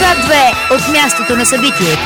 К2 от мястото на събитието.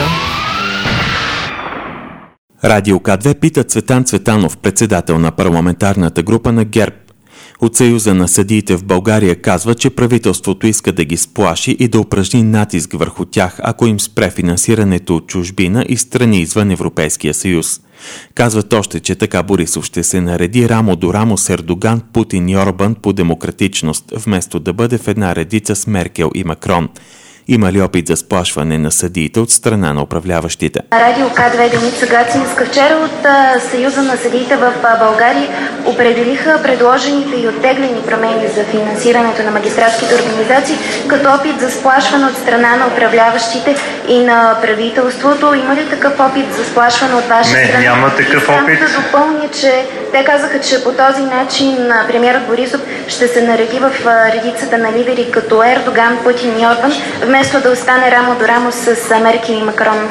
Радио К2 пита Цветан Цветанов, председател на парламентарната група на ГЕРБ. От Съюза на съдиите в България казва, че правителството иска да ги сплаши и да упражни натиск върху тях, ако им спре финансирането от чужбина и страни извън Европейския съюз. Казват още, че така Борисов ще се нареди рамо до рамо с Ердоган, Путин и Орбан по демократичност, вместо да бъде в една редица с Меркел и Макрон. Има ли опит за сплашване на съдиите от страна на управляващите? Радио К2 Деница Гацинска. Вчера от Съюза на съдиите в България определиха предложените и оттеглени промени за финансирането на магистратските организации като опит за сплашване от страна на управляващите и на правителството. Има ли такъв опит за сплашване от ваша страна? Не, няма такъв опит. Да допълня, че те казаха, че по този начин премиерът Борисов ще се нареди в редицата на лидери като Ердоган, Путин и Орбан, вместо да остане рамо до рамо с Меркел и Макрон.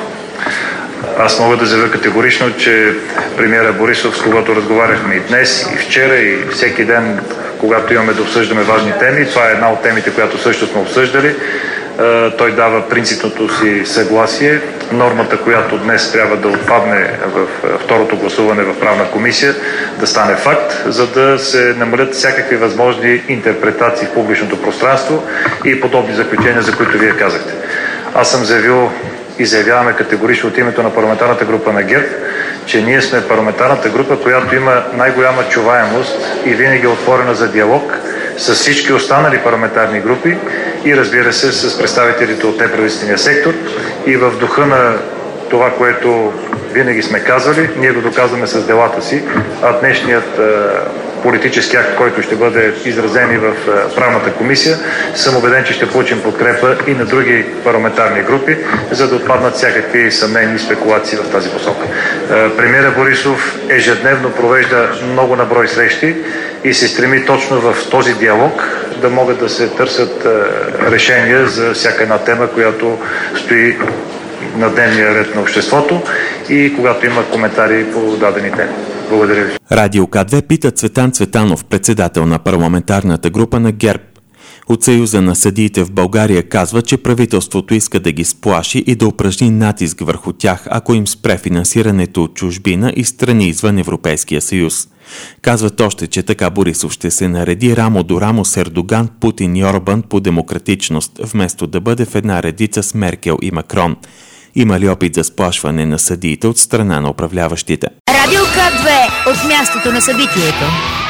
Аз мога да заявя категорично, че премиера Борисов, с когото разговаряхме и днес, и вчера, и всеки ден, когато имаме да обсъждаме важни теми, това е една от темите, която също сме обсъждали. Той дава принципното си съгласие. Нормата, която днес трябва да отпадне в второто гласуване в правна комисия, да стане факт, за да се намалят всякакви възможни интерпретации в публичното пространство и подобни заключения, за които вие казахте. Аз съм заявил и заявяваме категорично от името на парламентарната група на ГЕРБ, че ние сме парламентарната група, която има най-голяма чуваемост и винаги е отворена за диалог с всички останали парламентарни групи и, разбира се, с представителите от неправителствения сектор. И в духа на това, което винаги сме казвали, ние го доказваме с делата си, а днешният политически акт, който ще бъде изразен и в правната комисия, съм убеден, че ще получим подкрепа и на други парламентарни групи, за да отпаднат всякакви съмнени и спекулации в тази посока. Премиерът Борисов ежедневно провежда много наброй срещи и се стреми точно в този диалог да могат да се търсят решения за всяка една тема, която стои на дневния ред на обществото и когато има коментари по дадени теми. Благодаря ви. Радио К2 пита Цветан Цветанов, председател на парламентарната група на ГЕРБ. От Съюза на съдиите в България казва, че правителството иска да ги сплаши и да упражни натиск върху тях, ако им спре финансирането от чужбина и страни извън Европейския съюз. Казват още, че така Борисов ще се нареди рамо до рамо с Ердоган, Путин и Орбан по демократичност, вместо да бъде в една редица с Меркел и Макрон. Има ли опит за сплашване на съдиите от страна на управляващите? Радио К2 от мястото на събитието.